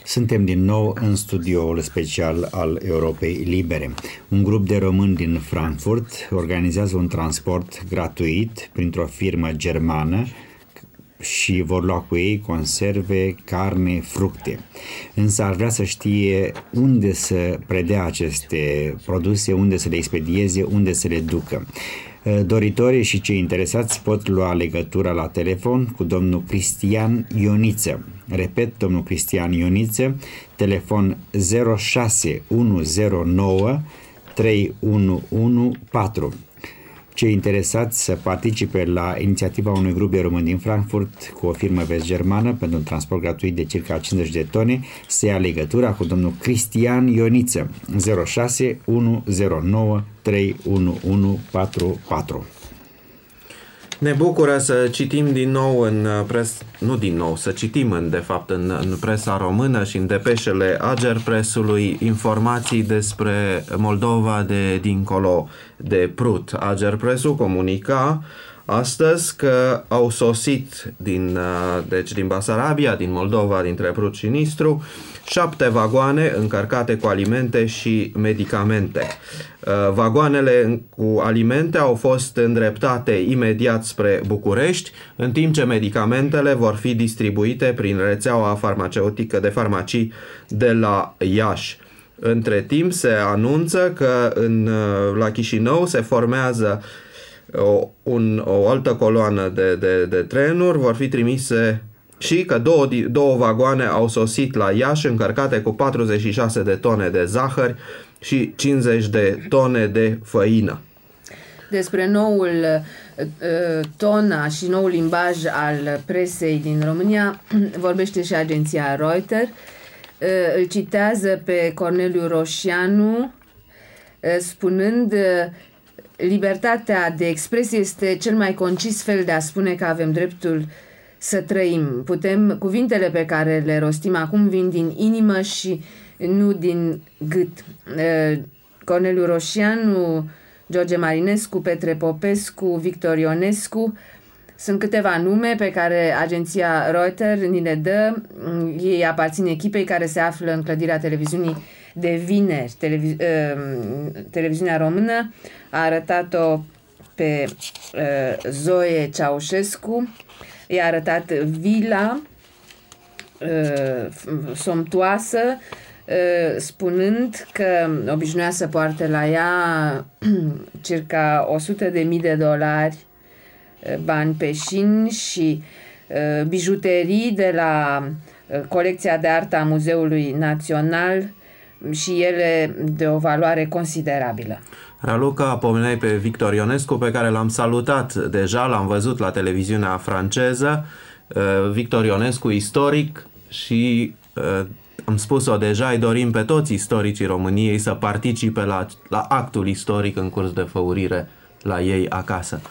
Suntem din nou în studioul special al Europei Libere. Un grup de români din Frankfurt organizează un transport gratuit printr-o firmă germană și vor lua cu ei conserve, carne, fructe. Însă ar vrea să știe unde să predea aceste produse, unde să le expedieze, unde să le ducă. Doritorii și cei interesați pot lua legătura la telefon cu domnul Cristian Ioniță. Repet, domnul Cristian Ioniță, telefon 06109 3114. Cei interesați să participe la inițiativa unui grup de români din Frankfurt cu o firmă vest-germană pentru un transport gratuit de circa 50 de tone, se ia legătura cu domnul Cristian Ioniță, 06109 3114. Ne bucură să citim din nou să citim în presa română și în depeșele Agerpresului informații despre Moldova de dincolo de Prut. Agerpresul comunica astăzi că au sosit din Basarabia, din Moldova, dintre Prut și Nistru, 7 vagoane încărcate cu alimente și medicamente. Vagoanele cu alimente au fost îndreptate imediat spre București, în timp ce medicamentele vor fi distribuite prin rețeaua farmaceutică de farmacii de la Iași. Între timp se anunță că la Chișinău se formează o altă coloană de trenuri, vor fi trimise și că două vagoane au sosit la Iași încărcate cu 46 de tone de zahăr și 50 de tone de făină. Despre noul tona și noul limbaj al presei din România vorbește și agenția Reuters. Îl citează pe Corneliu Roșianu spunând: libertatea de expresie este cel mai concis fel de a spune că avem dreptul să trăim. Cuvintele pe care le rostim acum vin din inimă și nu din gât. Corneliu Roșianu, George Marinescu, Petre Popescu, Victor Ionescu sunt câteva nume pe care agenția Reuters ni le dă. Ei aparțin echipei care se află în clădirea televiziunii de vineri. Televiziunea română a arătat-o pe Zoe Ceaușescu, i-a arătat vila somptuoasă, spunând că obișnuia să poarte la ea circa $100.000 bani peșini și bijuterii de la colecția de artă a Muzeului Național, și ele de o valoare considerabilă. Raluca, pomeneai pe Victor Ionescu, pe care l-am salutat deja, l-am văzut la televiziunea franceză. Victor Ionescu, istoric, și am spus-o deja, îi dorim pe toți istoricii României să participe la actul istoric în curs de făurire la ei acasă.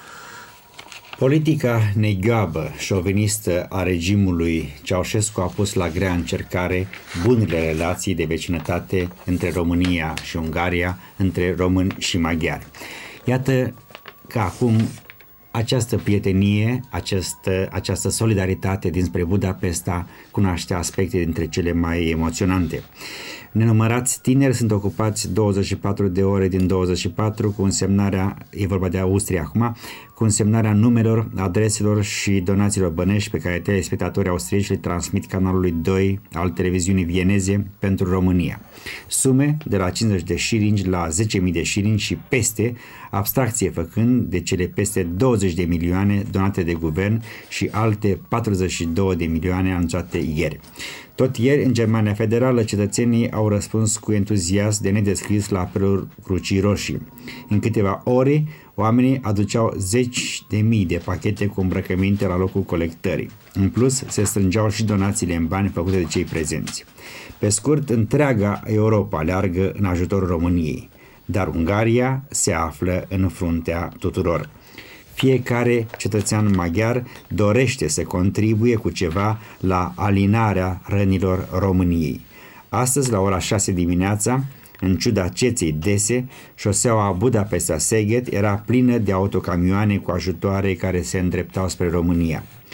Politica negabă, șovinistă a regimului Ceaușescu a pus la grea încercare bunele relații de vecinătate între România și Ungaria, între români și maghiari. Iată că acum această prietenie, această solidaritate dinspre Budapesta cunoaște aspecte dintre cele mai emoționante. Nenumărați tineri sunt ocupați 24 de ore din 24 cu însemnarea, e vorba de Austria acum, cu însemnarea numelor, adreselor și donațiilor bănești pe care telespectatorii austrieci le transmit canalului 2 al televiziunii vieneze pentru România. Sume de la 50 de șilingi la 10.000 de șilingi și peste, abstracție făcând de cele peste 20 de milioane donate de guvern și alte 42 de milioane anunțate ieri. Tot ieri, în Germania Federală, cetățenii au răspuns cu entuziasm de nedescris la apelul Crucii Roșii. În câteva ore, oamenii aduceau 10.000 de pachete cu îmbrăcăminte la locul colectării. În plus, se strângeau și donațiile în bani făcute de cei prezenți. Pe scurt, întreaga Europa leargă în ajutorul României, dar Ungaria se află în fruntea tuturor. Fiecare cetățean maghiar dorește să contribuie cu ceva la alinarea rănilor României. Astăzi, la ora 6 dimineața, în ciuda ceței dese, șoseaua Budapesta-Szeged era plină de autocamioane cu ajutoare care se îndreptau spre România.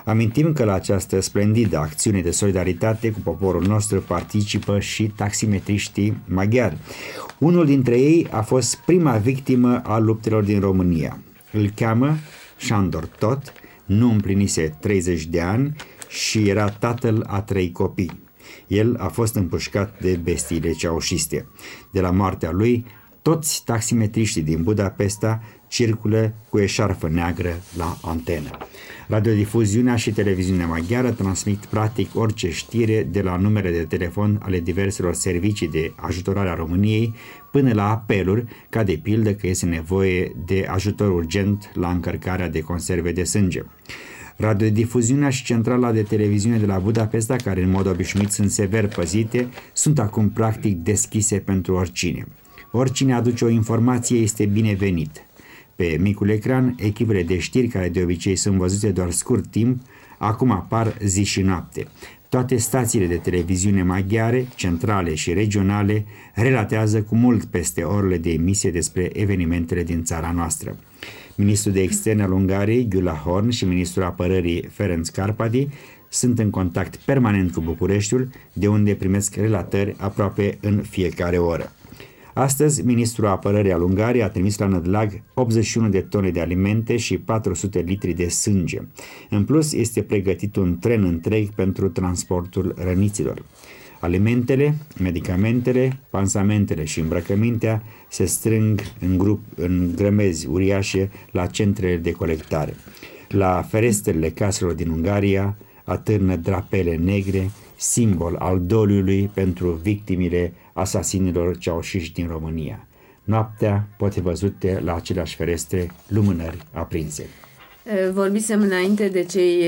Amintim că la această splendidă acțiune de solidaritate cu poporul nostru participă și taximetriștii maghiari. Unul dintre ei a fost prima victimă a luptelor din România. Îl cheamă Șandor Tot, nu împlinise 30 de ani și era tatăl a 3 copii. El a fost împușcat de bestiile ceaușiste. De la moartea lui, toți taximetriștii din Budapesta circulă cu eșarfă neagră la antenă. Radiodifuziunea și televiziunea maghiară transmit practic orice știre de la numere de telefon ale diverselor servicii de ajutorare a României până la apeluri, ca de pildă că este nevoie de ajutor urgent la încărcarea de conserve de sânge. Radiodifuziunea și centrala de televiziune de la Budapesta, care în mod obișnuit sunt sever păzite, sunt acum practic deschise pentru oricine. Oricine aduce o informație este binevenit. Pe micul ecran, echipele de știri, care de obicei sunt văzute doar scurt timp, acum apar zi și noapte. Toate stațiile de televiziune maghiare, centrale și regionale, relatează cu mult peste orele de emisie despre evenimentele din țara noastră. Ministrul de Externe al Ungariei, Gyula Horn, și ministrul apărării, Ferenc Kárpády, sunt în contact permanent cu Bucureștiul, de unde primesc relatări aproape în fiecare oră. Astăzi, ministrul apărării al Ungariei a trimis la Nădlag 81 de tone de alimente și 400 litri de sânge. În plus, este pregătit un tren întreg pentru transportul răniților. Alimentele, medicamentele, pansamentele și îmbrăcămintea se strâng în grămezi uriașe la centrele de colectare. La ferestrele caselor din Ungaria atârnă drapele negre, simbol al doliului pentru victimile asasinilor ceaușiști din România. Noaptea pot fi văzute la aceleași ferestre lumânări aprinse. Vorbisem înainte de cei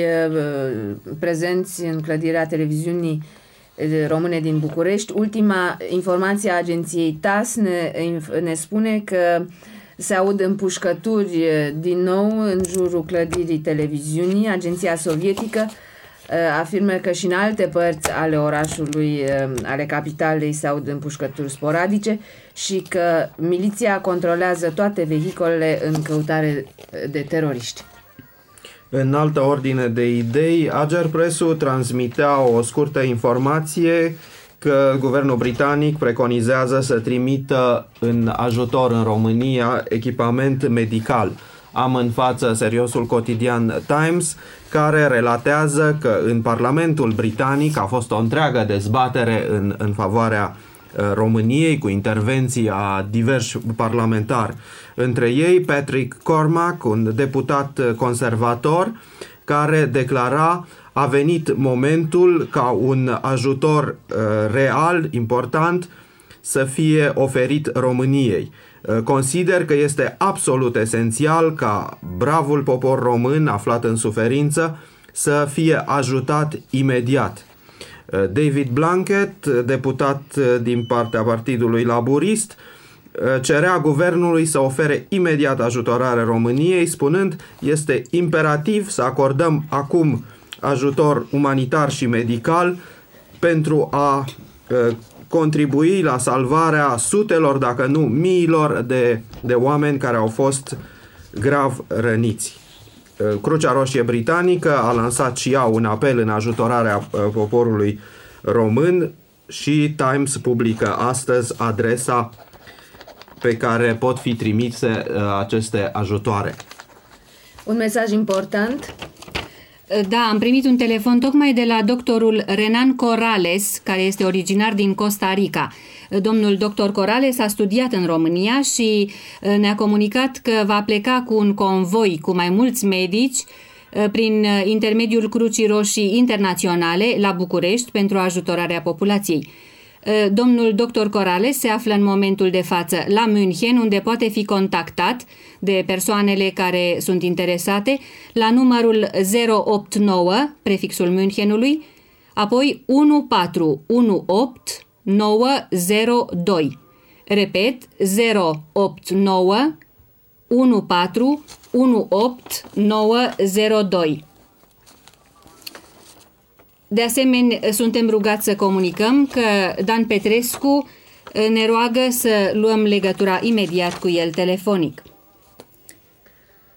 prezenți în clădirea televiziunii române din București. Ultima informație a agenției TASS ne spune că se aud împușcături din nou în jurul clădirii televiziunii. Agenția sovietică afirmă că și în alte părți ale orașului, ale capitalei, se aud împușcături sporadice și că miliția controlează toate vehicolele în căutare de teroriști. În altă ordine de idei, Agerpressul transmitea o scurtă informație că guvernul britanic preconizează să trimită în ajutor în România echipament medical. Am în față seriosul cotidian Times, care relatează că în Parlamentul britanic a fost o întreagă dezbatere în favoarea României, cu intervenții a diversi parlamentari. Între ei Patrick Cormack, un deputat conservator, care declara: a venit momentul ca un ajutor real, important, să fie oferit României. Consider că este absolut esențial ca bravul popor român aflat în suferință să fie ajutat imediat. David Blunkett, deputat din partea Partidului Laburist, cerea guvernului să ofere imediat ajutorare României, spunând: este imperativ să acordăm acum ajutor umanitar și medical pentru a contribui la salvarea sutelor, dacă nu miilor de oameni care au fost grav răniți. Crucea Roșie Britanică a lansat și ea un apel în ajutorarea poporului român și Times publică astăzi adresa pe care pot fi trimise aceste ajutoare. Un mesaj important. Da, am primit un telefon tocmai de la doctorul Renan Corrales, care este originar din Costa Rica. Domnul doctor Corrales a studiat în România și ne-a comunicat că va pleca cu un convoi cu mai mulți medici prin intermediul Crucii Roșii Internaționale la București pentru ajutorarea populației. Domnul dr. Corrales se află în momentul de față la München, unde poate fi contactat de persoanele care sunt interesate la numărul 089, prefixul Münchenului, apoi 1418902. Repet, 089 1418902. De asemenea, suntem rugați să comunicăm că Dan Petrescu ne roagă să luăm legătura imediat cu el telefonic.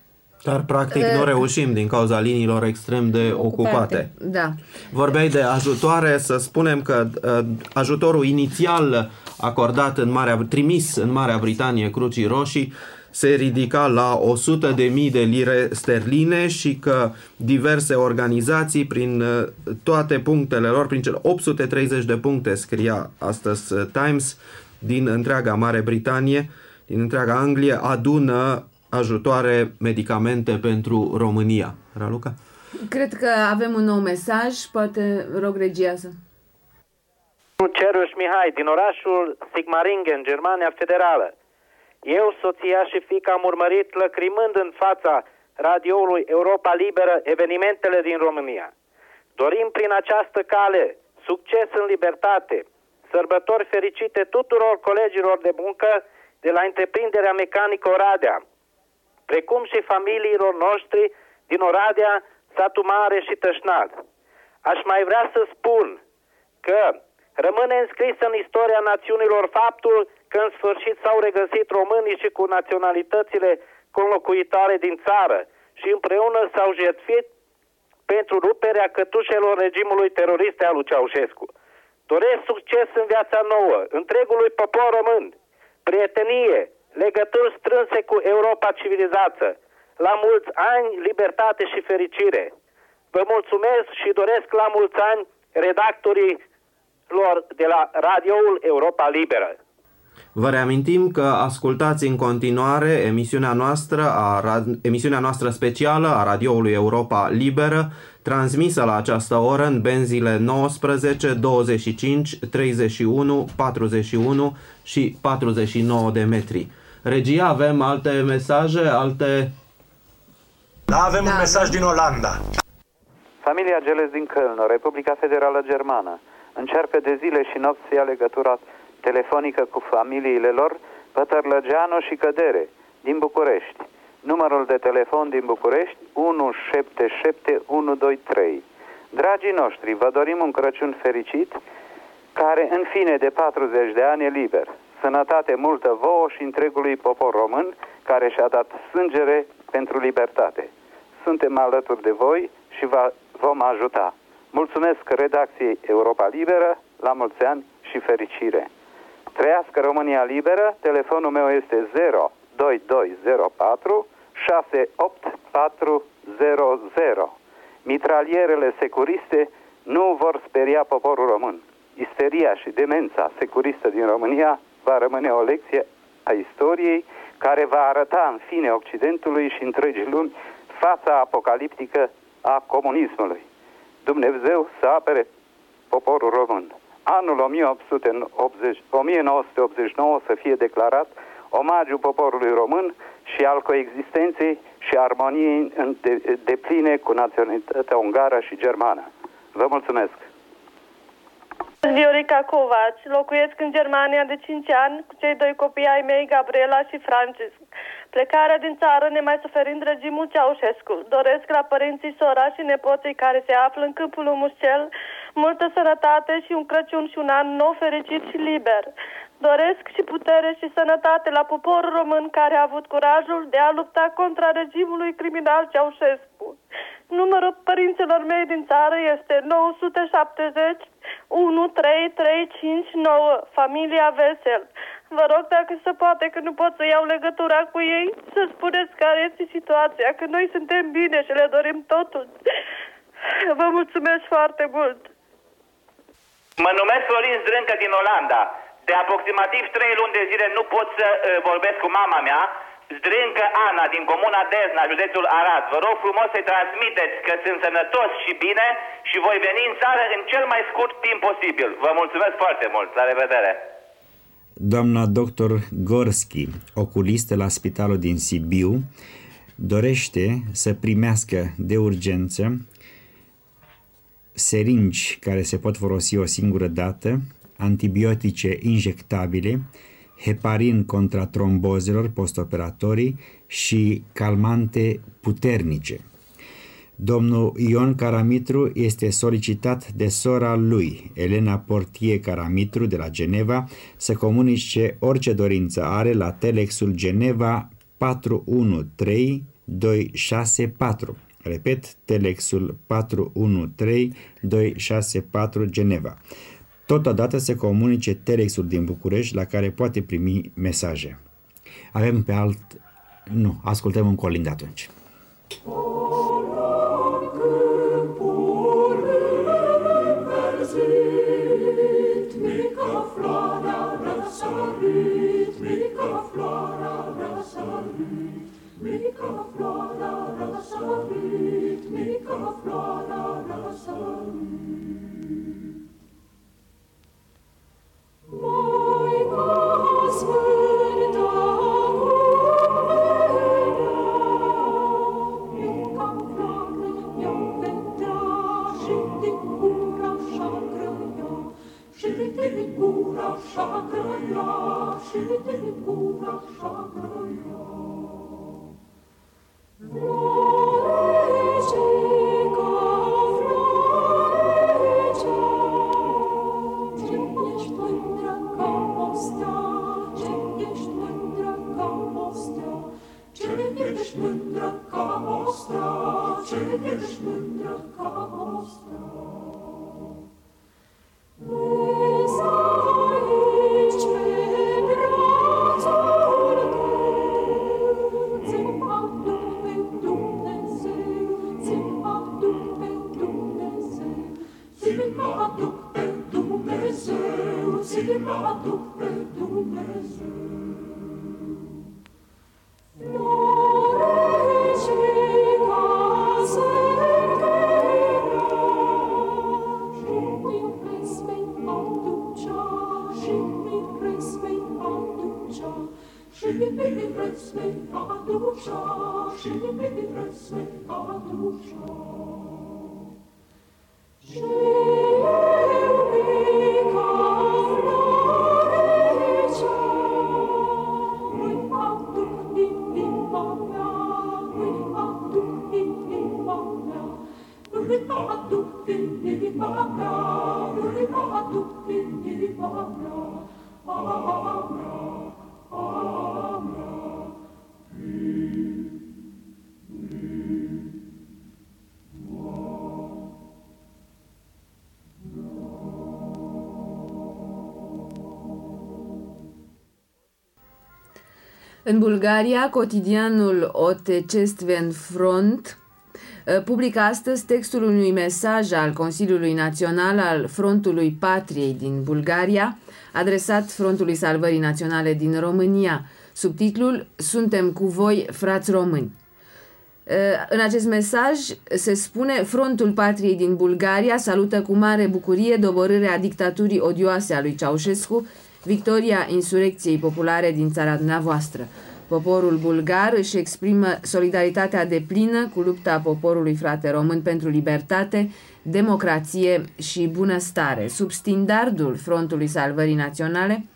Dar practic nu reușim din cauza liniilor extrem de ocupate. Da. Vorbeai de ajutoare, să spunem că ajutorul inițial acordat trimis în Marea Britanie Crucii Roșii se ridica la 100.000 de lire sterline și că diverse organizații prin toate punctele lor, prin cele 830 de puncte, scria astăzi Times, din întreaga Mare Britanie, din întreaga Anglie, adună ajutoare, medicamente pentru România. Raluca? Cred că avem un nou mesaj, poate rog regia să... Ceruș Mihai, din orașul Sigmaringen, Germania Federală. Eu, soția și fiica am urmărit lăcrimând în fața radioului Europa Liberă evenimentele din România. Dorim prin această cale succes în libertate, sărbători fericite tuturor colegilor de muncă de la întreprinderea mecanică Oradea, precum și familiilor noștri din Oradea, Satu Mare și Tășnad. Aș mai vrea să spun că rămâne înscris în istoria națiunilor faptul că în sfârșit s-au regăsit românii și cu naționalitățile conlocuitoare din țară și împreună s-au jertfit pentru ruperea cătușelor regimului teroriste al lui Ceaușescu. Doresc succes în viața nouă, întregului popor român, prietenie, legături strânse cu Europa civilizată, la mulți ani, libertate și fericire. Vă mulțumesc și doresc la mulți ani redactorii lor de la radioul Europa Liberă. Vă reamintim că ascultați în continuare emisiunea noastră specială a radioului Europa Liberă, transmisă la această oră în benzile 19, 25, 31, 41 și 49 de metri. Regia, avem alte mesaje, Da, avem un mesaj din Olanda. Familia Geles din Köln, Republica Federală Germană, încearcă de zile și nopți să ia legătura telefonică cu familiile lor Pătărlăgeanu și Cădere din București. Numărul de telefon din București 177123. Dragii noștri, vă dorim un Crăciun fericit, care în fine de 40 de ani e liber. Sănătate multă vouă și întregului popor român care și-a dat sângere pentru libertate. Suntem alături de voi și vă vom ajuta. Mulțumesc redacției Europa Liberă, la mulți ani și fericire. Trăiască România Liberă, telefonul meu este 02204 68400. Mitralierele securiste nu vor speria poporul român. Isteria și demența securistă din România va rămâne o lecție a istoriei care va arăta în fine Occidentului și întregii lumi fața apocaliptică a comunismului. Dumnezeu să apere poporul român. Anul 1989 să fie declarat omagiul poporului român și al coexistenței și armoniei depline cu naționalitatea ungară și germană. Vă mulțumesc! Viorica Covaci, locuiesc în Germania de 5 ani cu cei 2 copii ai mei, Gabriela și Francisc. Plecarea din țară nemai suferind regimul Ceaușescu. Doresc la părinții, sora și nepoții care se află în câmpul Mușcel multă sănătate și un Crăciun și un an nou fericit și liber. Doresc și putere și sănătate la poporul român care a avut curajul de a lupta contra regimului criminal Ceaușescu. Numărul părinților mei din țară este 970 13359, familia Vesel. Vă rog, dacă se poate, că nu pot să iau legătura cu ei, să spuneți care este situația, că noi suntem bine și le dorim totul. Vă mulțumesc foarte mult! Mă numesc Florin Zdrâncă din Olanda. De aproximativ 3 luni de zile nu pot să vorbesc cu mama mea, Zdrâncă Ana, din comuna Dezna, județul Arad. Vă rog frumos să-i transmiteți că sunt sănătos și bine și voi veni în țară în cel mai scurt timp posibil. Vă mulțumesc foarte mult. La revedere! Doamna doctor Gorski, oculistă la spitalul din Sibiu, dorește să primească de urgență seringi care se pot folosi o singură dată, antibiotice injectabile, heparin contra trombozelor postoperatorii și calmante puternice. Domnul Ion Caramitru este solicitat de sora lui, Elena Portie Caramitru, de la Geneva, să comunice orice dorință are la telexul Geneva 413 264. Repet, telexul 413-264 Geneva. Totodată se comunice telexul din București la care poate primi mesaje. Avem pe ascultăm un colind atunci. În Bulgaria, cotidianul Otechestven Front publică astăzi textul unui mesaj al Consiliului Național al Frontului Patriei din Bulgaria, adresat Frontului Salvării Naționale din România. Subtitlul: Suntem cu voi, frați români. În acest mesaj se spune: Frontul Patriei din Bulgaria salută cu mare bucurie doborârea dictaturii odioase a lui Ceaușescu, victoria insurecției populare din țara dumneavoastră. Poporul bulgar își exprimă solidaritatea deplină cu lupta poporului frate român pentru libertate, democrație și bunăstare. Sub standardul Frontului Salvării Naționale,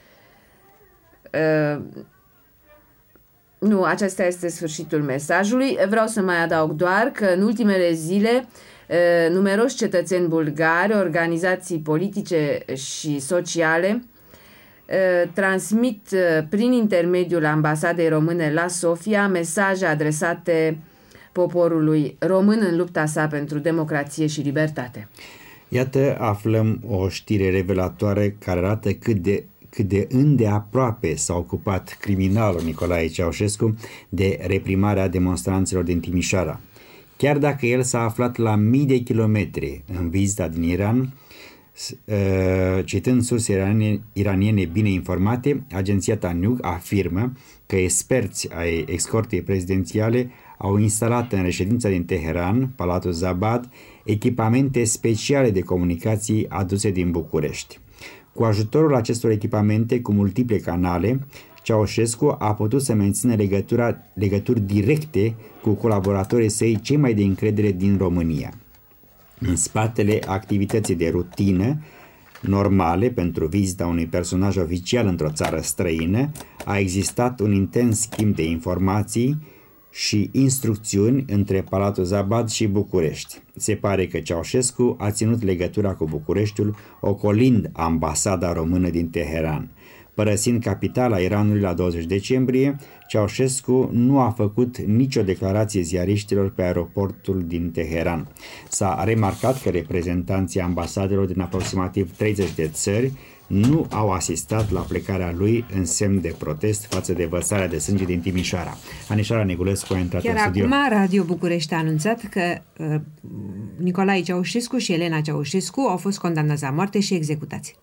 acesta este sfârșitul mesajului. Vreau să mai adaug doar că în ultimele zile numeroși cetățeni bulgari, organizații politice și sociale transmit prin intermediul ambasadei române la Sofia mesaje adresate poporului român în lupta sa pentru democrație și libertate. Iată, aflăm o știre revelatoare care arată cât de îndeaproape s-a ocupat criminalul Nicolae Ceaușescu de reprimarea demonstranților din Timișoara. Chiar dacă el s-a aflat la mii de kilometri în vizita din Iran, citând surse iraniene bine informate, agenția Tanyug afirmă că experți ai escortei prezidențiale au instalat în reședința din Teheran, Palatul Zabad, echipamente speciale de comunicații aduse din București. Cu ajutorul acestor echipamente cu multiple canale, Ceaușescu a putut să mențină legături directe cu colaboratorii săi cei mai de încredere din România. În spatele activității de rutină normale pentru vizita unui personaj oficial într-o țară străină, a existat un intens schimb de informații și instrucțiuni între Palatul Zabad și București. Se pare că Ceaușescu a ținut legătura cu Bucureștiul ocolind ambasada română din Teheran. Părăsind capitala Iranului la 20 decembrie, Ceaușescu nu a făcut nicio declarație ziariștilor pe aeroportul din Teheran. S-a remarcat că reprezentanții ambasadelor din aproximativ 30 de țări nu au asistat la plecarea lui în semn de protest față de vărsarea de sânge din Timișoara. Anișoara Negulescu a intrat Chiar în studio. acum Radio București a anunțat că Nicolae Ceaușescu și Elena Ceaușescu au fost condamnați la moarte și executați.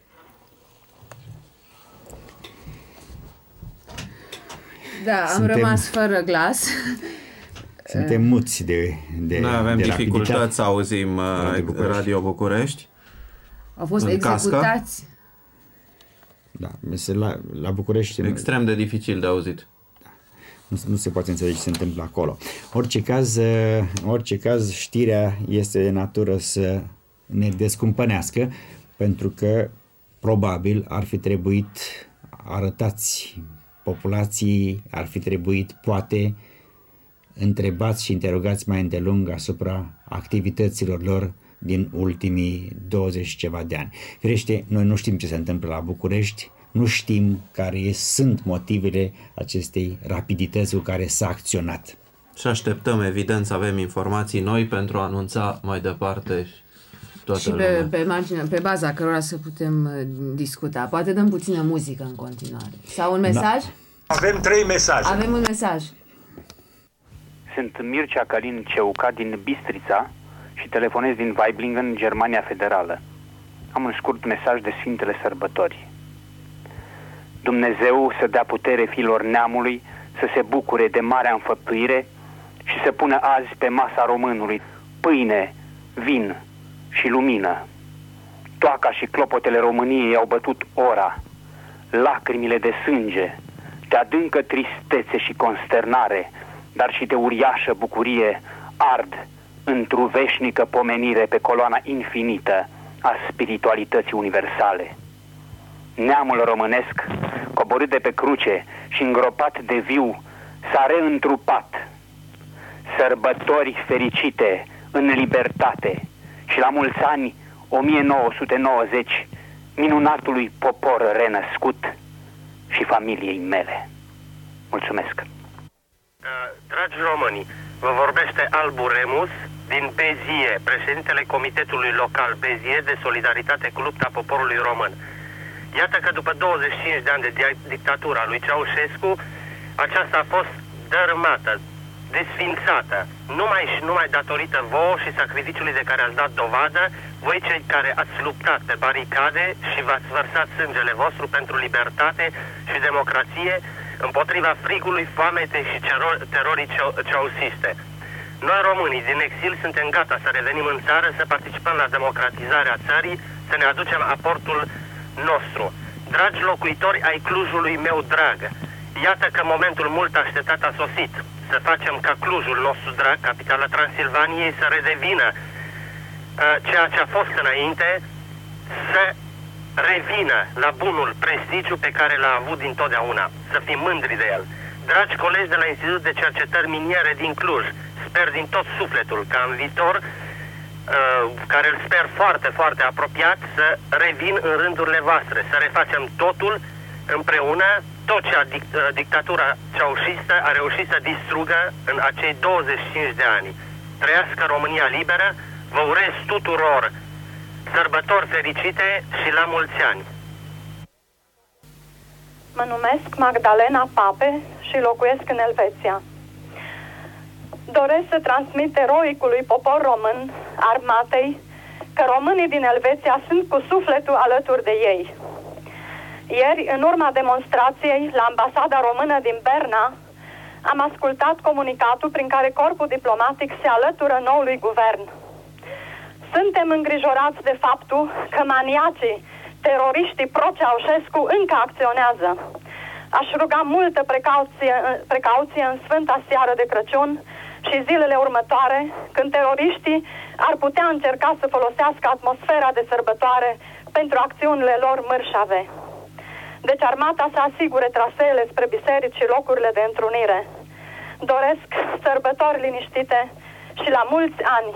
Da, am rămas fără glas. Suntem muți de Noi avem de dificultăți să auzim Radio București. Au fost în executați. Da, la București extrem de dificil de auzit. Nu se poate înțelege ce se întâmplă acolo. Orice caz, știrea este de natură să ne descumpănească, pentru că probabil ar fi trebuit arătați populației, ar fi trebuit poate întrebați și interogați mai îndelung asupra activităților lor din ultimii 20 ceva de ani. Firește, noi nu știm ce se întâmplă la București, nu știm care sunt motivele acestei rapidități cu care s-a acționat. Și așteptăm, evident, să avem informații noi pentru a anunța mai departe toată și pe baza cărora să putem discuta. Poate dăm puțină muzică în continuare. Sau un mesaj? Avem 3 mesaje. Avem un mesaj. Sunt Mircea Călin Ceuca din Bistrița și telefonez din Weiblingen, Germania Federală. Am un scurt mesaj de Sfintele Sărbători. Dumnezeu să dea putere fiilor neamului să se bucure de marea înfăptuire și să pună azi pe masa românului pâine, vin și lumină. Toaca și clopotele României au bătut ora, lacrimile de sânge, de adâncă tristețe și consternare, dar și de uriașă bucurie ard într-o veșnică pomenire pe coloana infinită a spiritualității universale. Neamul românesc, coborât de pe cruce și îngropat de viu, s-a reîntrupat. Sărbători fericite în libertate și la mulți ani 1990 minunatului popor renăscut și familiei mele. Mulțumesc! Dragi români, vă vorbește Albu Remus din Bezie, președintele Comitetului Local Bezie de Solidaritate cu Lupta Poporului Român. Iată că după 25 de ani de dictatura lui Ceaușescu, aceasta a fost dărâmată, desfințată, numai datorită vouă și sacrificiului de care ați dat dovadă, voi cei care ați luptat pe baricade și v-ați vărsat sângele vostru pentru libertate și democrație, împotriva frigului, foametei și terorii ceaușiste. Noi românii din exil suntem gata să revenim în țară, să participăm la democratizarea țării, să ne aducem aportul nostru. Dragi locuitori ai Clujului meu drag, iată că momentul mult așteptat a sosit. Să facem ca Clujul nostru drag, capitala Transilvaniei, să redevină ceea ce a fost înainte, să revină la bunul prestigiu pe care l-a avut dintotdeauna, să fim mândri de el. Dragi colegi de la Institutul de Cercetări Miniere din Cluj, sper din tot sufletul ca în viitor, care îl sper foarte, foarte apropiat, să revin în rândurile voastre, să refacem totul împreună, tot ce dictatura ceaușistă a reușit să distrugă în acei 25 de ani. Trăiască România liberă, vă urez tuturor sărbători fericite și la mulți ani! Mă numesc Magdalena Pape și locuiesc în Elveția. Doresc să transmit eroicului popor român, armatei, că românii din Elveția sunt cu sufletul alături de ei. Ieri, în urma demonstrației la ambasada română din Berna, am ascultat comunicatul prin care corpul diplomatic se alătură noului guvern. Suntem îngrijorați de faptul că maniacii, teroriștii pro-Ceaușescu încă acționează. Aș ruga multă precauție în Sfânta Seară de Crăciun și zilele următoare, când teroriștii ar putea încerca să folosească atmosfera de sărbătoare pentru acțiunile lor mărșave. Deci armata să asigure traseele spre biserici și locurile de întrunire. Doresc sărbători liniștite și la mulți ani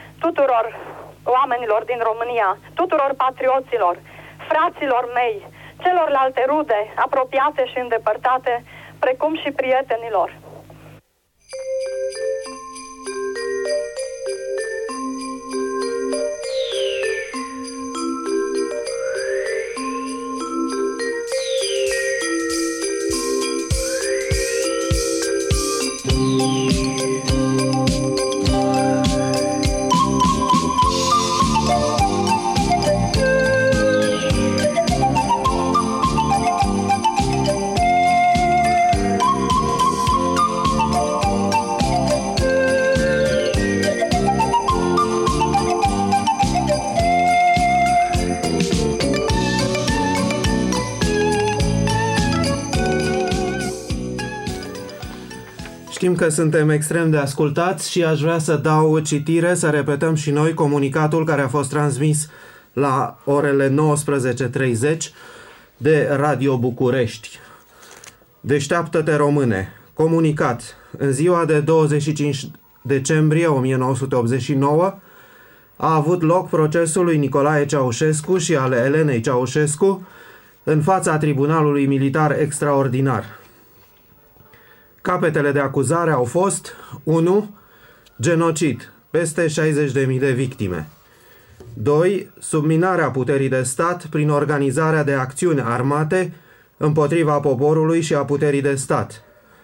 tuturor oamenilor din România, tuturor patrioților, fraților mei, celorlalte rude, apropiate și îndepărtate, precum și prietenilor. Știm că suntem extrem de ascultați și aș vrea să dau citire, să repetăm și noi comunicatul care a fost transmis la orele 19:30 de Radio București. Deșteaptă-te române. Comunicat. În ziua de 25 decembrie 1989 a avut loc procesul lui Nicolae Ceaușescu și ale Elenei Ceaușescu în fața Tribunalului Militar Extraordinar. Capetele de acuzare au fost 1. Genocid, peste 60.000 de victime. 2. Subminarea puterii de stat prin organizarea de acțiuni armate împotriva poporului și a puterii de stat.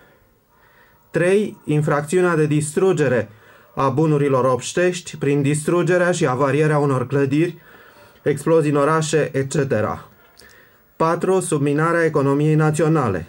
3. Infracțiunea de distrugere a bunurilor obștești prin distrugerea și avarierea unor clădiri, explozii în orașe, etc. 4. Subminarea economiei naționale.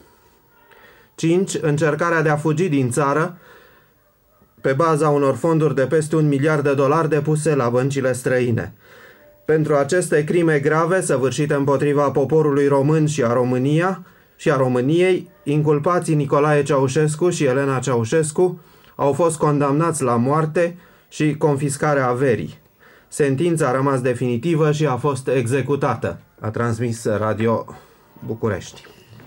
5. Încercarea de a fugi din țară pe baza unor fonduri de peste $1 miliard depuse la băncile străine. Pentru aceste crime grave săvârșite împotriva poporului român și a României, inculpații Nicolae Ceaușescu și Elena Ceaușescu au fost condamnați la moarte și confiscarea averii. Sentința a rămas definitivă și a fost executată, a transmis Radio București.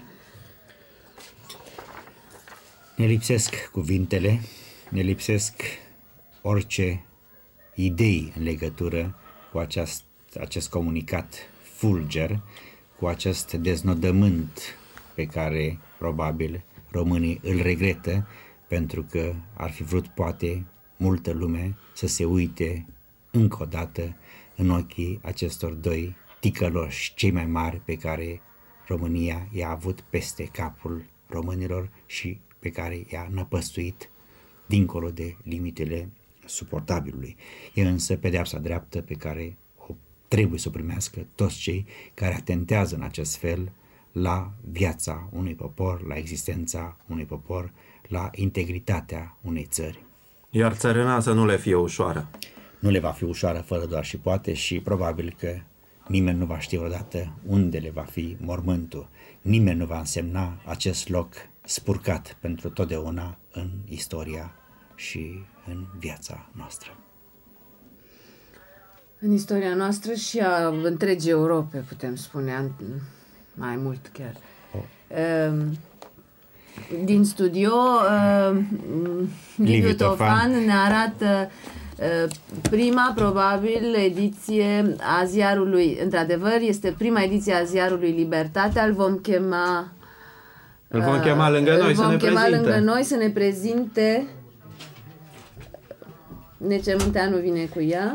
Ne lipsesc cuvintele, ne lipsesc orice idei în legătură cu acest comunicat fulger, cu acest deznodământ pe care probabil românii îl regretă, pentru că ar fi vrut poate multă lume să se uite încă o dată în ochii acestor doi ticăloși, cei mai mari pe care România i-a avut peste capul românilor și pe care i-a năpăstuit dincolo de limitele suportabilului. E însă pedeapsa dreaptă pe care o trebuie să o primească toți cei care atentează în acest fel la viața unui popor, la existența unui popor, la integritatea unei țări. Iar țărâna să nu le fie ușoară. Nu le va fi ușoară fără doar și poate și probabil că nimeni nu va ști odată unde le va fi mormântul. Nimeni nu va însemna acest loc spurcat pentru totdeauna în istoria și în viața noastră. În istoria noastră și a întregii Europe, putem spune, mai mult chiar. Din studio, Liviu Tofan ne arată prima, probabil, ediție a ziarului. Într-adevăr, este prima ediție a ziarului Libertatea. Îl vom chema lângă noi să ne prezinte. Nece Munteanu vine cu ea.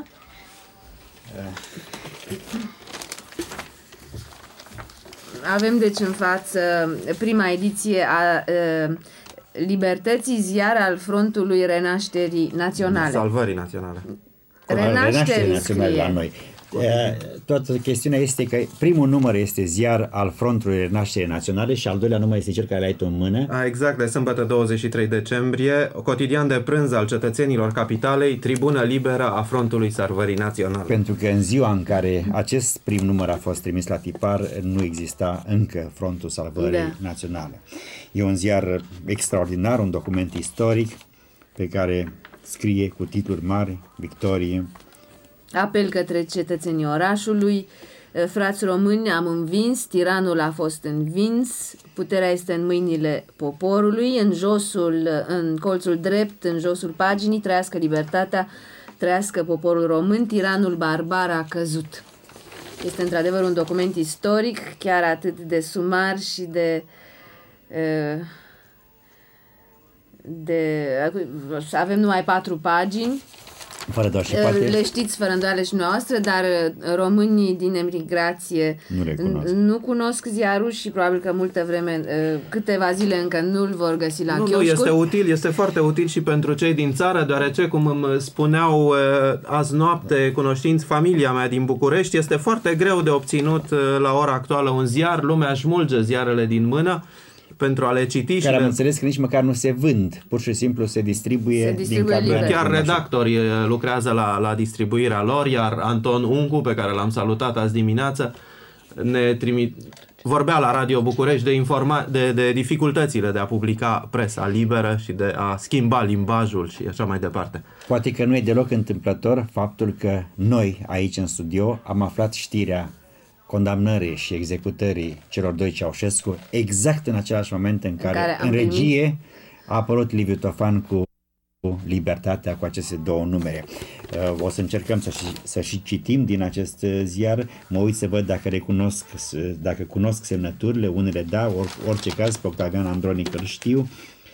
Avem deci în față prima ediție a Libertății, ziar al Frontului Renașterii Naționale. Salvării Naționale. Renașterii Naționale la noi. Toată chestiunea este că primul număr este ziar al Frontului Renașterii Naționale și al doilea număr este cel care l-ai tu în mână. Exact, de sâmbătă 23 decembrie, cotidian de prânz al cetățenilor capitalei, tribună liberă a Frontului Salvării Naționale. Pentru că în ziua în care acest prim număr a fost trimis la tipar, nu exista încă Frontul Salvării Naționale. E un ziar extraordinar, un document istoric pe care scrie cu titluri mari, victorie. Apel către cetățenii orașului: frați români, am învins, tiranul a fost învins, puterea este în mâinile poporului, în colțul drept, în josul paginii, trăiască libertatea, trăiască poporul român, tiranul barbar a căzut. Este într-adevăr un document istoric, chiar atât de sumar și avem numai 4 pagini. Fără doar și poate... Le știți fără îndoială și noastră, dar românii din emigrație nu cunosc ziarul și probabil că multă vreme, câteva zile încă nu-l vor găsi la chioșcuri. Nu, este util, este foarte util și pentru cei din țară, deoarece, cum îmi spuneau azi noapte cunoștinți, familia mea din București, este foarte greu de obținut la ora actuală un ziar, lumea își mulge ziarele din mână pentru a le citi. Care am înțeles că nici măcar nu se vând, pur și simplu se distribuie din cabinete. Chiar redactori lucrează la distribuirea lor, iar Anton Uncu, pe care l-am salutat azi dimineață, vorbea la Radio București de dificultățile de a publica presa liberă și de a schimba limbajul și așa mai departe. Poate că nu e deloc întâmplător faptul că noi, aici în studio, am aflat știrea condamnării și executării celor doi Ceaușescu exact în același moment în care în regie a apărut Liviu Tofan cu Libertatea, cu aceste două numere. O să încercăm să și citim din acest ziar. Mă uit să văd dacă cunosc semnăturile, unele da, orice caz pe Octavian Andronic îl știu,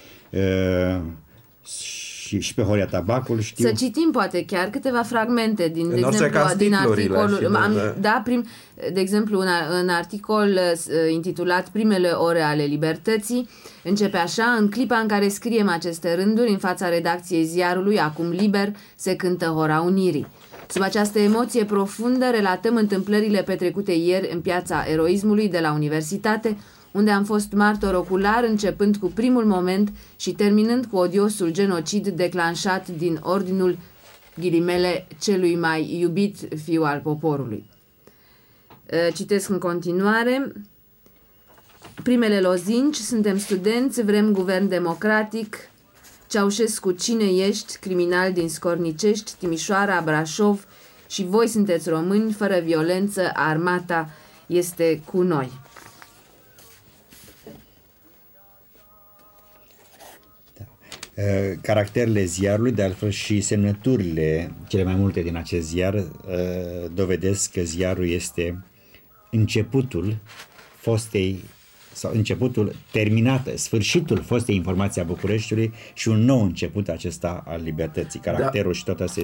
și pe Horia Tabacul știu. Să citim poate chiar câteva fragmente din articolul. De exemplu, un articol intitulat Primele ore ale libertății începe așa: în clipa în care scriem aceste rânduri, în fața redacției ziarului Acum Liber, se cântă Hora Unirii. Sub această emoție profundă relatăm întâmplările petrecute ieri în Piața Eroismului de la Universitate, unde am fost martor ocular, începând cu primul moment și terminând cu odiosul genocid declanșat din ordinul ghilimele celui mai iubit fiu al poporului. Citesc în continuare. Primele lozinci: suntem studenți, vrem guvern democratic. Ceaușescu, cine ești? Criminal din Scornicești, Timișoara, Brașov, și voi sunteți români, fără violență, armata este cu noi. Caracterele ziarului, de altfel și semnăturile, cele mai multe din acest ziar, dovedesc că ziarul este sfârșitul fostei informații a Bucureștiului și un nou început acesta al libertății. Caracterul și tot asta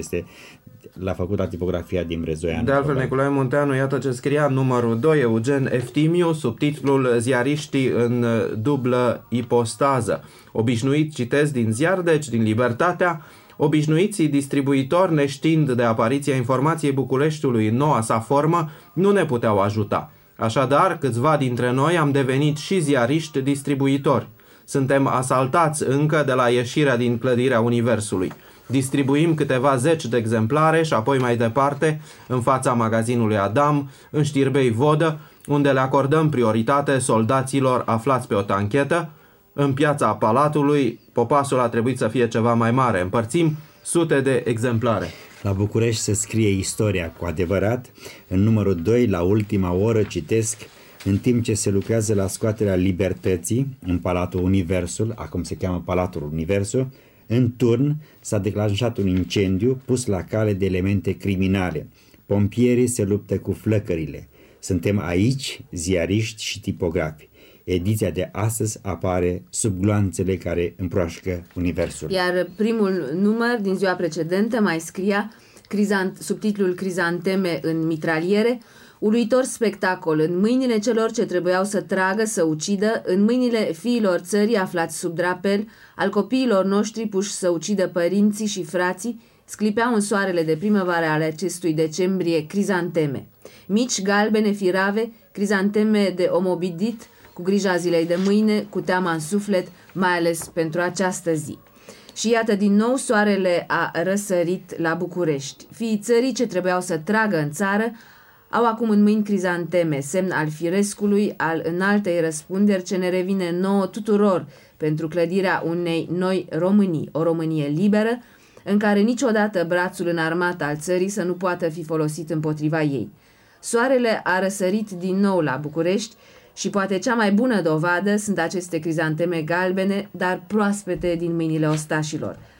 l-a făcut la tipografia din Brezoian. De altfel, Nicolae Munteanu, iată ce scria numărul 2, Eugen Eftimiu, subtitlul Ziariștii în dublă ipostază. Obișnuit, citesc din ziar, deci din Libertatea, obișnuiții distribuitori, neștiind de apariția informației Bucureștiului în noua sa formă, nu ne puteau ajuta. Așadar, câțiva dintre noi am devenit și ziariști distribuitori. Suntem asaltați încă de la ieșirea din clădirea Universului. Distribuim câteva zeci de exemplare și apoi mai departe, în fața magazinului Adam, în Știrbei Vodă, unde le acordăm prioritate soldaților aflați pe o tanchetă. În piața Palatului, popasul a trebuit să fie ceva mai mare. Împărțim sute de exemplare. La București se scrie istoria cu adevărat. În numărul 2, la ultima oră, citesc: în timp ce se lucrează la scoaterea libertății în Palatul Universul, acum se cheamă Palatul Universul, în turn s-a declanșat un incendiu pus la cale de elemente criminale. Pompierii se luptă cu flăcările. Suntem aici, ziariști și tipografi. Ediția de astăzi apare sub gloanțele care împroașcă Universul. Iar primul număr din ziua precedentă mai scria subtitlul Crizanteme în mitraliere: uluitor spectacol în mâinile celor ce trebuiau să tragă, să ucidă, în mâinile fiilor țării aflați sub drapel, al copiilor noștri puși să ucidă părinții și frații, sclipeau în soarele de primăvară ale acestui decembrie crizanteme. Mici, galbene, firave, crizanteme de omobidit, cu grija zilei de mâine, cu teama în suflet, mai ales pentru această zi. Și iată, din nou soarele a răsărit la București. Fiii țării ce trebuiau să tragă în țară au acum în mâini crizanteme, semn al firescului, al înaltei răspunderi ce ne revine nouă tuturor pentru clădirea unei noi Românii, o Românie liberă, în care niciodată brațul înarmat al țării să nu poată fi folosit împotriva ei. Soarele a răsărit din nou la București și poate cea mai bună dovadă sunt aceste crizanteme galbene, dar proaspete din mâinile ostașilor.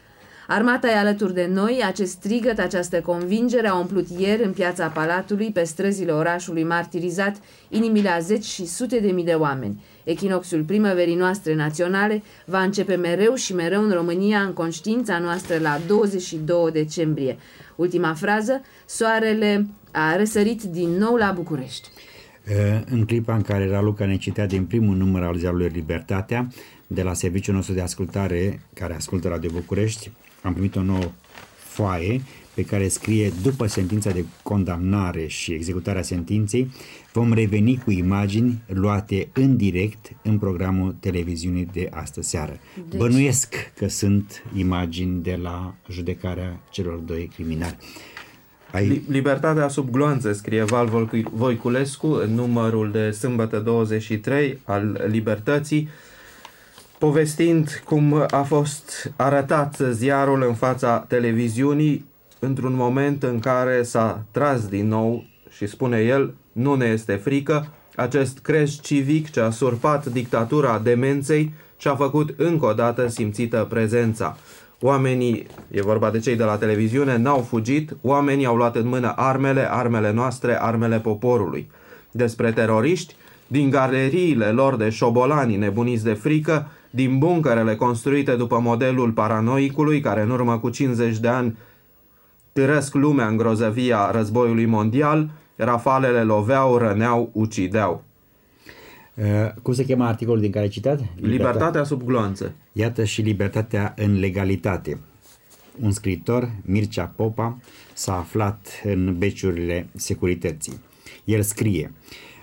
Armata e alături de noi, acest strigăt, această convingere a umplut ieri în piața Palatului, pe străzile orașului martirizat, inimile a zeci și sute de mii de oameni. Echinoxiul primăverii noastre naționale va începe mereu și mereu în România, în conștiința noastră, la 22 decembrie. Ultima frază, soarele a răsărit din nou la București. În clipa în care Raluca ne citea din primul număr al ziarului Libertatea, de la serviciul nostru de ascultare, care ascultă Radio București, am primit o nouă foaie pe care scrie: după sentința de condamnare și executarea sentinței, vom reveni cu imagini luate în direct în programul televiziunii de astă seară. Deci, bănuiesc că sunt imagini de la judecarea celor doi criminali. Libertatea sub gloanțe, scrie Val Voiculescu în numărul de sâmbătă 23 al Libertății, povestind cum a fost arătat ziarul în fața televiziunii într-un moment în care s-a tras din nou și, spune el, nu ne este frică, acest creș civic ce a surpat dictatura demenței și a făcut încă o dată simțită prezența. Oamenii, e vorba de cei de la televiziune, n-au fugit, oamenii au luat în mână armele noastre, armele poporului. Despre teroriști, din galeriile lor de șobolani nebuniți de frică, din buncărele construite după modelul paranoicului, care în urmă cu 50 de ani târăsc lumea în grozăvia războiului mondial, rafalele loveau, răneau, ucideau. Cum se cheamă articolul din care ai citat? Libertatea sub gloanțe. Iată și libertatea în legalitate. Un scriitor, Mircea Popa, s-a aflat în beciurile securității. El scrie: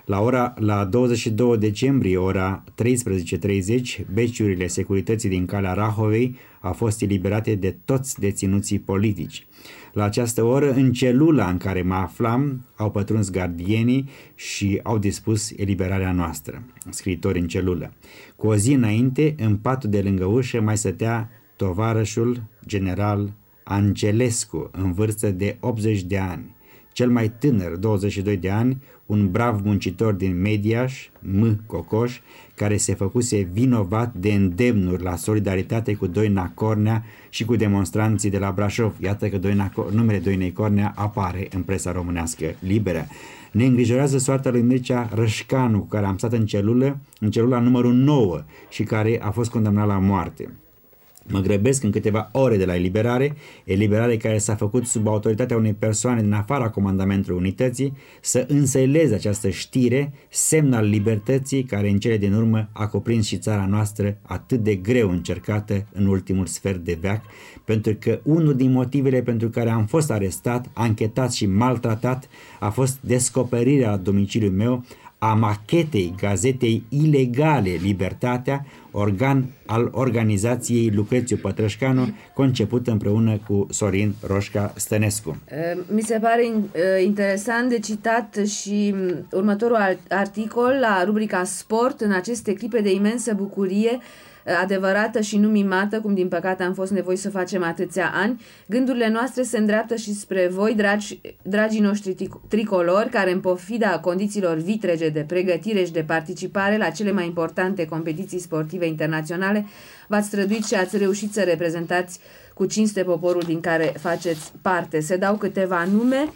la 22 decembrie, ora 13:30, beciurile securității din Calea Rahovei au fost eliberate de toți deținuții politici. La această oră, în celula în care mă aflam, au pătruns gardienii și au dispus eliberarea noastră. Scriitor în celulă. Cu o zi înainte, în patul de lângă ușă, mai stătea tovarășul general Angelescu, în vârstă de 80 de ani. Cel mai tânăr, 22 de ani, un brav muncitor din Mediaș, Cocoș, care se făcuse vinovat de îndemnuri la solidaritate cu Doina Cornea și cu demonstranții de la Brașov. Iată că numele Doinei Cornea apare în presa românească liberă. Ne îngrijorează soarta lui Mircea Rășcanu, cu care am stat în celula numărul 9 și care a fost condamnat la moarte. Mă grăbesc în câteva ore de la eliberare care s-a făcut sub autoritatea unei persoane din afara comandamentului unității, să înseleze această știre, semn al libertății care în cele din urmă a cuprins și țara noastră, atât de greu încercată în ultimul sfert de veac, pentru că unul din motivele pentru care am fost arestat, anchetat și maltratat a fost descoperirea la domiciliul meu a machetei gazetei ilegale Libertatea, organ al organizației Lucrețiu Pătrășcanu, conceput împreună cu Sorin Roșca Stănescu. Mi se pare interesant de citat și următorul articol la rubrica Sport, în aceste clipe de imensă bucurie, adevărată și nu mimată, cum din păcate am fost nevoiți să facem atâția ani. Gândurile noastre se îndreaptă și spre voi, dragii noștri tricolori, care în pofida condițiilor vitrege de pregătire și de participare la cele mai importante competiții sportive internaționale, v-ați străduit și ați reușit să reprezentați cu cinste poporul din care faceți parte. Se dau câteva nume.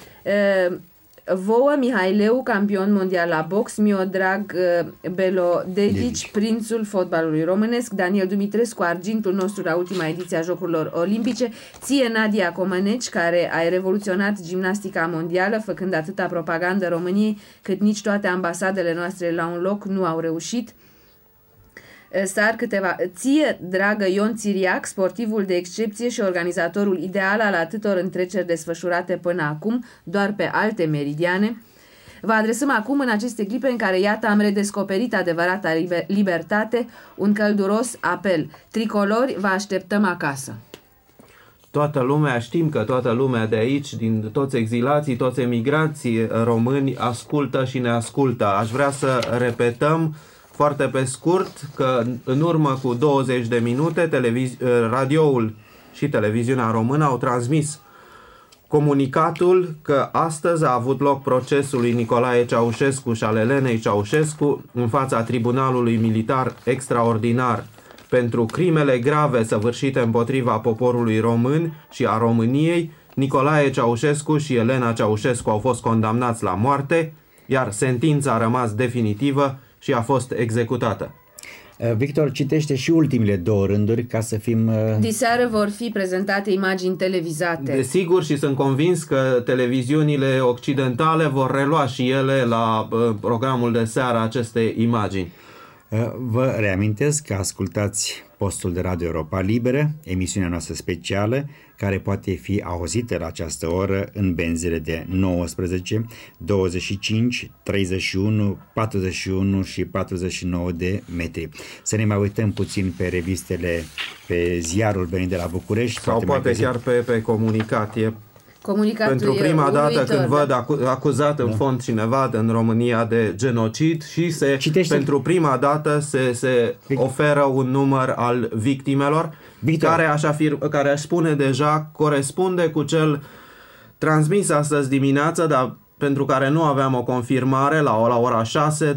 Vouă Mihaileu, campion mondial la box, Miodrag Belodedici, prințul fotbalului românesc, Daniel Dumitrescu, argintul nostru la ultima ediție a Jocurilor Olimpice, ție Nadia Comăneci, care ai revoluționat gimnastica mondială, făcând atâta propagandă României, cât nici toate ambasadele noastre la un loc nu au reușit. Sar câteva. Ție, dragă Ion Țiriac, sportivul de excepție și organizatorul ideal al atâtor întreceri desfășurate până acum, doar pe alte meridiane. Vă adresăm acum, în aceste clipe în care, iată, am redescoperit adevărata libertate, un călduros apel. Tricolori, vă așteptăm acasă. Toată lumea, știm că toată lumea de aici, din toți exilații, toți emigrații români, ascultă și ne ascultă. Aș vrea să repetăm foarte pe scurt că în urmă cu 20 de minute radioul și televiziunea română au transmis comunicatul că astăzi a avut loc procesul lui Nicolae Ceaușescu și al Elenei Ceaușescu în fața Tribunalului Militar Extraordinar pentru crimele grave săvârșite împotriva poporului român și a României, Nicolae Ceaușescu și Elena Ceaușescu au fost condamnați la moarte, iar sentința a rămas definitivă și a fost executată. Victor, citește și ultimele două rânduri ca să fim... Diseară vor fi prezentate imagini televizate. Desigur, și sunt convins că televiziunile occidentale vor relua și ele la programul de seară aceste imagini. Vă reamintesc că ascultați postul de Radio Europa Liberă, emisiunea noastră specială, care poate fi auzită la această oră în benzile de 19, 25, 31, 41 și 49 de metri. Să ne mai uităm puțin pe revistele, pe ziarul venit de la București. Sau poate chiar pe comunicat. Comunicatul pentru prima dată când văd acuzat în da. fond cineva în România de genocid și pentru prima dată se oferă un număr al victimelor, care aș spune deja corespunde cu cel transmis astăzi dimineață, dar pentru care nu aveam o confirmare la ora 6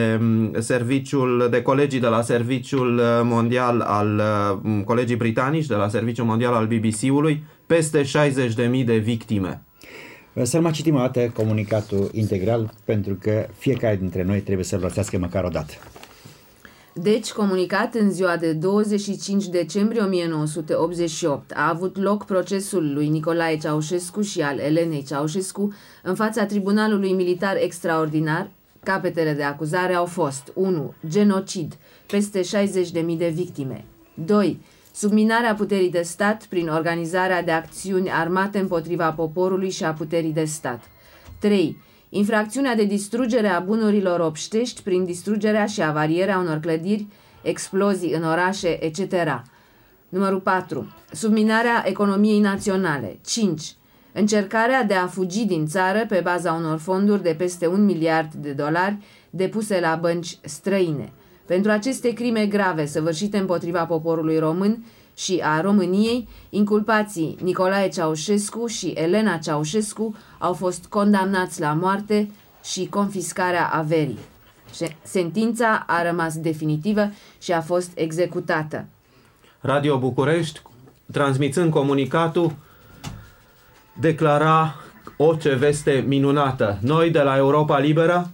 de colegii de la Serviciul Mondial colegii britanici de la Serviciul Mondial al BBC-ului, peste 60.000 de victime. Să mai citim o dată comunicatul integral, pentru că fiecare dintre noi trebuie să-l rostească măcar o dată. Deci, comunicat în ziua de 25 decembrie 1988, a avut loc procesul lui Nicolae Ceaușescu și al Elenei Ceaușescu în fața Tribunalului Militar Extraordinar. Capetele de acuzare au fost 1. Genocid, peste 60.000 de victime. 2. Subminarea puterii de stat prin organizarea de acțiuni armate împotriva poporului și a puterii de stat. 3. Infracțiunea de distrugere a bunurilor obștești prin distrugerea și avarierea unor clădiri, explozii în orașe, etc. Numărul 4. Subminarea economiei naționale. 5. Încercarea de a fugi din țară pe baza unor fonduri de peste $1 miliard depuse la bănci străine. Pentru aceste crime grave săvârșite împotriva poporului român și a României, inculpații Nicolae Ceaușescu și Elena Ceaușescu au fost condamnați la moarte și confiscarea averii. Sentința a rămas definitivă și a fost executată. Radio București, transmițând comunicatul, declara o veste minunată. Noi de la Europa Liberă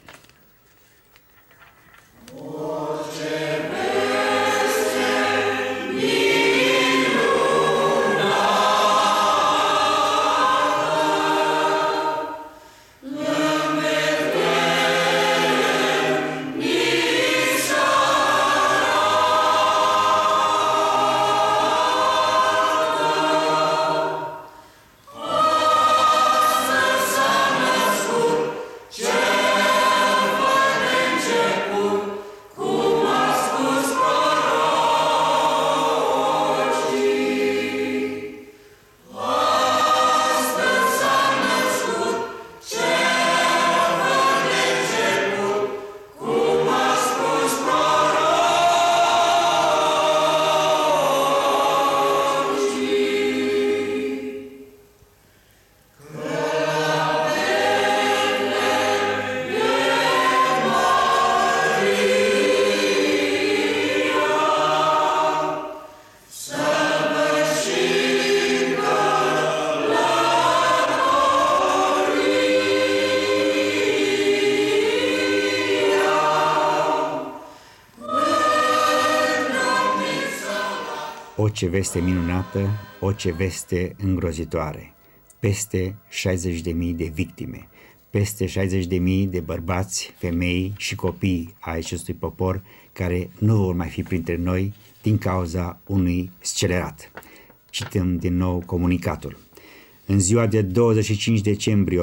O ce veste minunată, o ce veste îngrozitoare. Peste 60.000 de victime, peste 60.000 de bărbați, femei și copii ai acestui popor care nu vor mai fi printre noi din cauza unui scelerat. Cităm din nou comunicatul. În ziua de 25 decembrie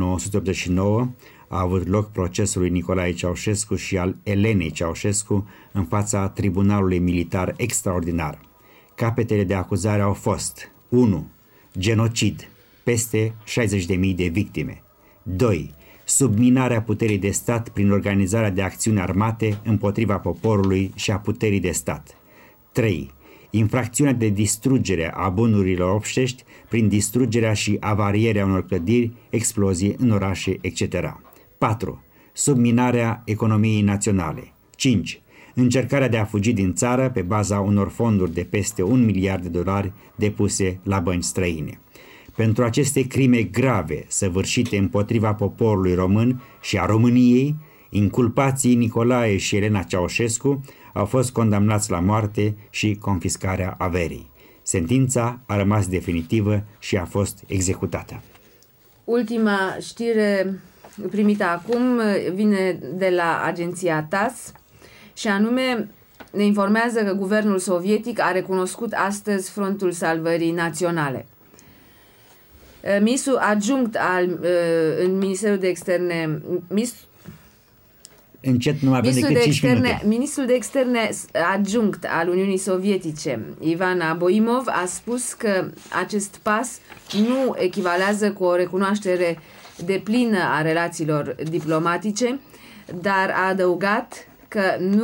1989 a avut loc procesul lui Nicolae Ceaușescu și al Elenei Ceaușescu în fața Tribunalului Militar Extraordinar. Capetele de acuzare au fost 1. Genocid, peste 60.000 de victime. 2. Subminarea puterii de stat prin organizarea de acțiuni armate împotriva poporului și a puterii de stat. 3. Infracțiunea de distrugere a bunurilor obștești prin distrugerea și avarierea unor clădiri, explozii în orașe, etc. 4. Subminarea economiei naționale. 5. încercarea de a fugi din țară pe baza unor fonduri de peste $1 miliard depuse la bănci străine. Pentru aceste crime grave săvârșite împotriva poporului român și a României, inculpații Nicolae și Elena Ceaușescu au fost condamnați la moarte și confiscarea averii. Sentința a rămas definitivă și a fost executată. Ultima știre primită acum vine de la agenția TASS și anume ne informează că guvernul sovietic a recunoscut astăzi Frontul Salvării Naționale. Ministrul adjunct în Ministerul de Externe... Încet, nu avem decât 5 minute. Ministrul de Externe adjunct al Uniunii Sovietice, Ivan Aboimov, a spus că acest pas nu echivalează cu o recunoaștere deplină a relațiilor diplomatice, dar a adăugat că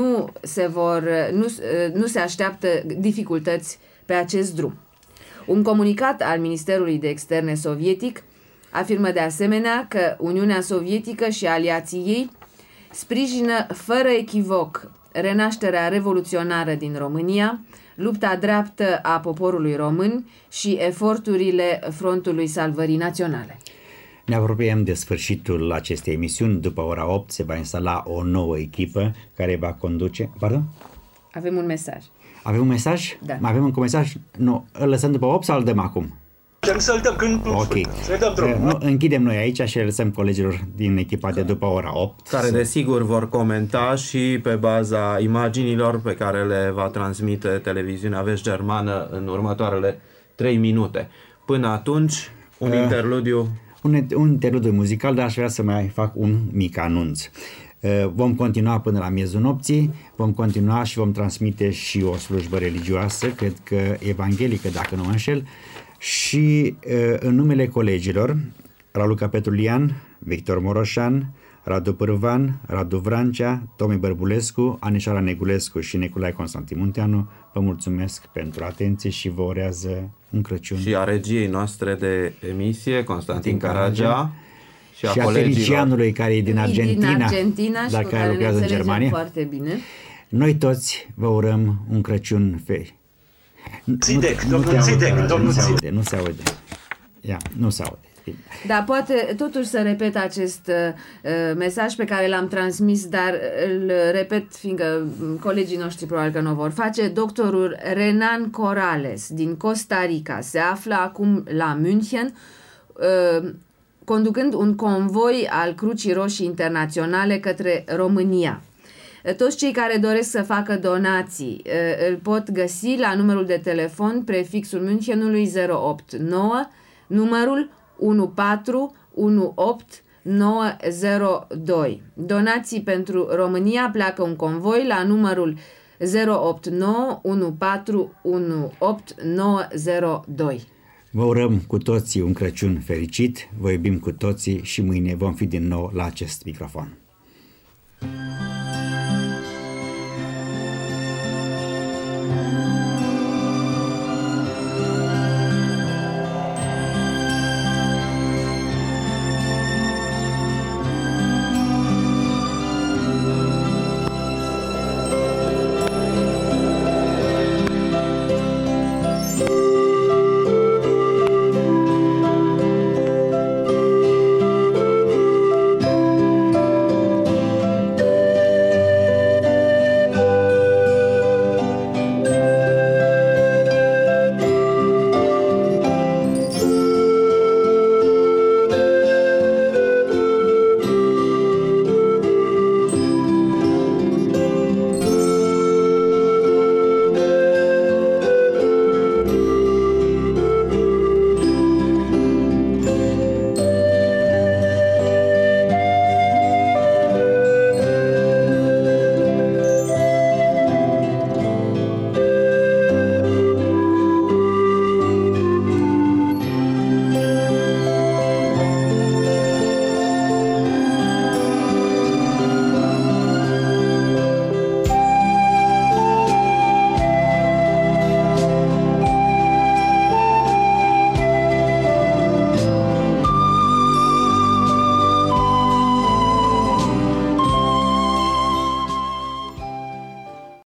nu se așteaptă dificultăți pe acest drum. Un comunicat al Ministerului de Externe sovietic afirmă de asemenea că Uniunea Sovietică și aliații ei sprijină fără echivoc renașterea revoluționară din România, lupta dreaptă a poporului român și eforturile Frontului Salvării Naționale. Ne apropiem de sfârșitul acestei emisiuni. După ora 8 se va instala o nouă echipă care va conduce... Pardon? Avem un mesaj. Avem un mesaj? Da. Avem încă un mesaj? Nu, îl lăsăm după 8 sau îl dăm acum? Să-l dăm când să-i dăm drumul. Închidem noi aici și le lăsăm colegilor din echipa de după ora 8. Care desigur vor comenta și pe baza imaginilor pe care le va transmite televiziunea Vest Germană în următoarele 3 minute. Până atunci, un interludiu. Un interludiu muzical, dar aș vrea să mai fac un mic anunț. Vom continua până la miezul nopții, vom continua și vom transmite și o slujbă religioasă, cred că evanghelică, dacă nu mă înșel, și în numele colegilor Raluca Petrulian, Victor Moroșan, Radu Pârvan, Radu Vrancea, Tomi Bărbulescu, Anișoara Negulescu și Nicolae Constantin Munteanu, vă mulțumesc pentru atenție și vă urează un Crăciun. Și a regiei noastre de emisie, Constantin Caragea, și a tehnicianului care e din Argentina, dar care lucrează în Germania. Foarte bine. Noi toți vă urăm un Crăciun feri. Nu se aude. Nu se aude. Da, poate totuși să repet acest mesaj pe care l-am transmis, dar îl repet fiindcă colegii noștri probabil că nu o vor face. Doctorul Renan Corales din Costa Rica se află acum la München conducând un convoi al Crucii Roșii Internaționale către România. Toți cei care doresc să facă donații îl pot găsi la numărul de telefon prefixul Münchenului 089, numărul 1418902. Donații pentru România pleacă un convoi la numărul 08914189002. Vă urăm cu toții un Crăciun fericit, vă iubim cu toții și mâine vom fi din nou la acest microfon.